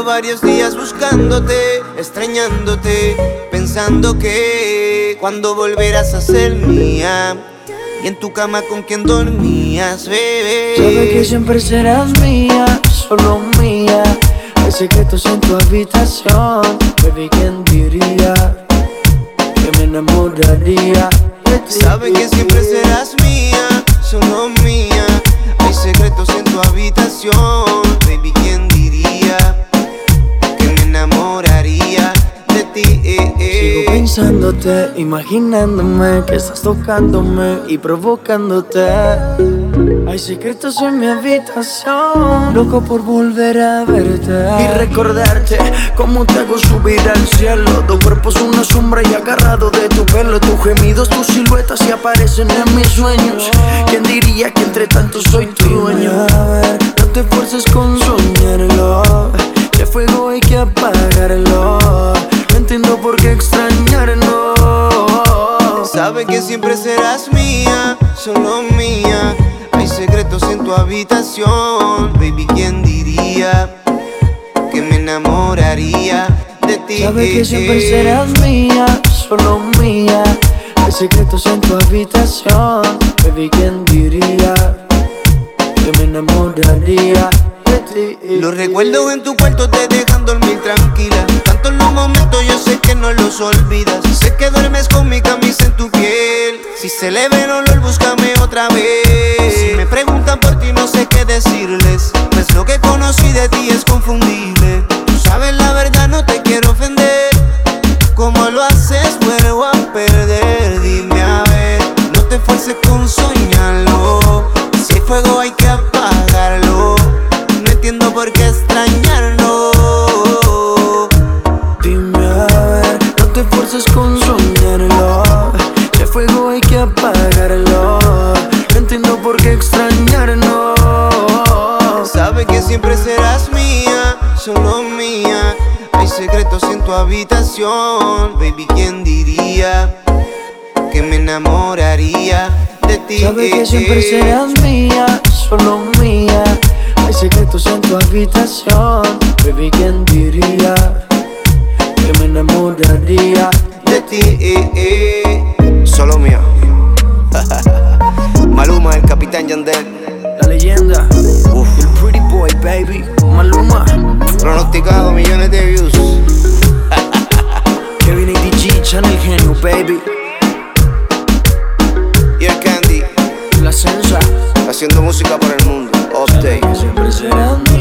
varios días buscándote, extrañándote, pensando que cuando volverás a ser mía. Y en tu cama con quien dormías, bebé. Sabe que siempre serás mía, solo mía. Hay secretos en tu habitación, baby, ¿quién diría que me enamoraría de ti? Sabe que siempre serás mía, solo mía. Hay secretos en tu habitación, baby, ¿quién diría que me enamoraría de ti? Sigo pensándote, imaginándome que estás tocándome y provocándote. Hay secretos en mi habitación, loco por volver a verte y recordarte cómo te hago subir al cielo. Dos cuerpos, una sombra y agarrado de tu pelo. Tus gemidos, tus siluetas se aparecen en mis sueños. ¿Quién diría que entre tanto soy tu dueño? A ver, no te esfuerces con soñarlo, que fuego hay que apagarlo. No entiendo por qué extrañarlo. Sabe que siempre serás mía, solo mía. Hay secretos en tu habitación, baby, ¿quién diría que me enamoraría de ti? Sabe que siempre serás mía, solo mía. Hay secretos en tu habitación, baby, ¿quién diría que me enamoraría de ti? Los recuerdos en tu cuarto te dejan dormir tranquila. Tantos los momentos, yo sé que no los olvidas. Sé que duermes con mi camisa en tu piel. Si se le ve el olor, búscame otra vez. Si me preguntan por ti, no sé qué decirles, pues lo que conocí de ti es confundible. Tú sabes la verdad, no te quiero ofender. Como lo haces, vuelvo a perder. Dime a ver, no te esfuerces con soñarlo. Si hay fuego hay que apagarlo. No entiendo por qué extrañarlo. Dime a ver, no te esfuerces con soñarlo. Si hay fuego hay que apagarlo. No entiendo por qué extrañarlo. Sabe que siempre serás mía, solo mía. Hay secretos en tu habitación, baby, ¿quién diría que me enamoraría de ti? Sabe que siempre serás mía, solo mía. Hay secretos en tu habitación, baby, ¿quién diría que me enamoraría de ti? Solo mía. Maluma, el Capitán Yandel, la leyenda. El pretty boy, baby, Maluma. Pronosticado millones de views. Kevin ADG, Channel Genio, baby. Y el Candy, La Sensa, haciendo música para el mundo. Update. siempre serás mía.